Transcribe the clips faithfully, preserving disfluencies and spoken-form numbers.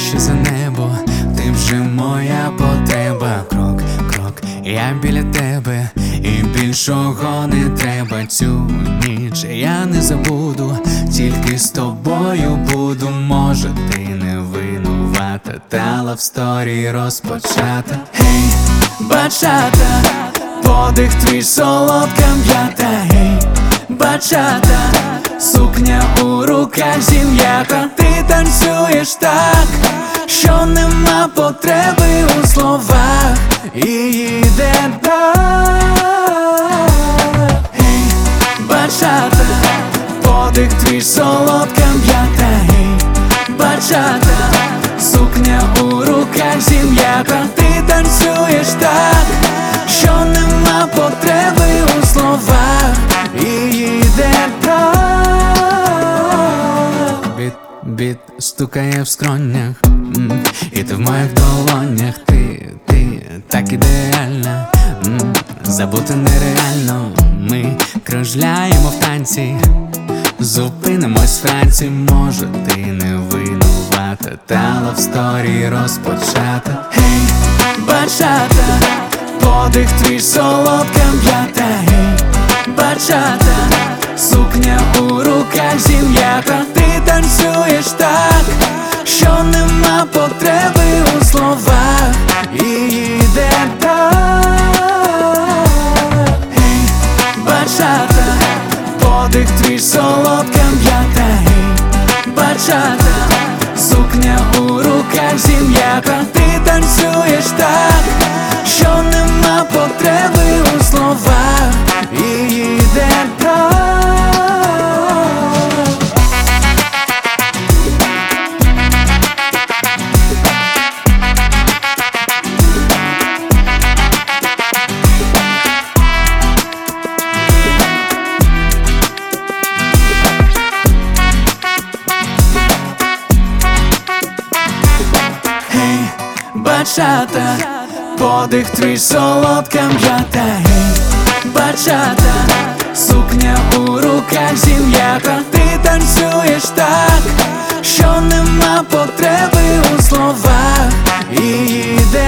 вище за небо, ти вже моя потреба. Крок, крок, я біля тебе, і більшого не треба. Цю ніч я не забуду, тільки з тобою буду. Може, ти не винувата, та лавсторі розпочата. Гей, бачата, подих твій солодка м'ята. Гей, бачата, сукня у руках зім'ята. Ти танцюєш так, що нема потреби у словах, і йде так. Гей, бачата, подих твій солодка м'ята. Гей, бачата, сукня у руках зім'ята. Ти танцюєш так, що нема потреби у словах, і йде так. Біт, біт стукає в скронях, м, і ти в моїх долонях. Ти, ти так ідеальна, м, забути нереально. Ми кружляємо в танці, зупинимось вранці. Може, ти не винувата, та лавсторі розпочата. Гей, бачата, подих твій солодка м'ята. Гей, бачата, сукня у руках зім'ята. Ти танцюєш так, що нема потреби у словах, і йде так. Гей, бачата, подих твій солодка м'ята. Гей, бачата, сукня у руках зім'ята. Ти танцюєш так, що нема потреби у словах, і йде так. Бачата, подих твій солодка м'ята. Гей, бачата, сукня у руках зім'ята. Ти танцюєш так, що нема потреби у словах, і йде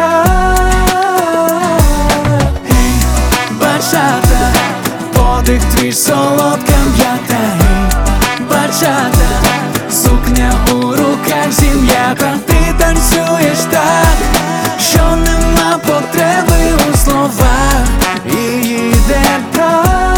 так. Гей, бачата, подих твій солодка м'ята. Гей, бачата, сукня у руках зім'ята. Ти танцюєш так, що нема потреби у словах, і йде так.